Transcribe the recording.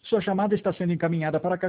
Sua chamada está sendo encaminhada para a caixa